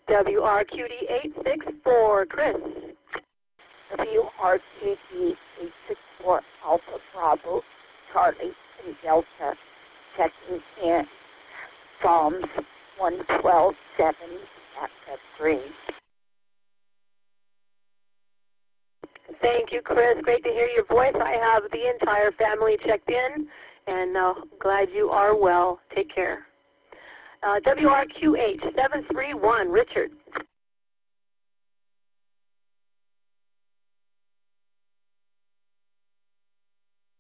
WRQD 864, Chris. WRQD 864 Alpha Bravo Charlie and Delta, checking in Psalms 112:7 chapter 3. Thank you, Chris. Great to hear your voice. I have the entire family checked in, and glad you are well. Take care. WRQH 731, Richard.